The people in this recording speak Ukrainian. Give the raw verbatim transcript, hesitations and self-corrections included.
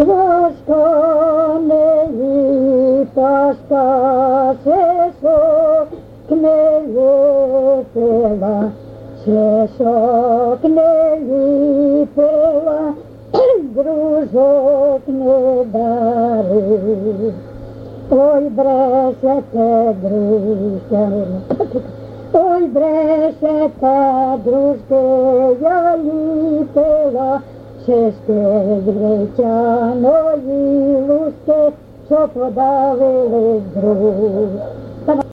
Важко неї тяжка, шишок не ліпила, шишок не ліпила, дружок не дарив. Ой, брешете, дружки, ой, брешете, дружки, я ліпила шишки з гречаної луски, що подавили друг.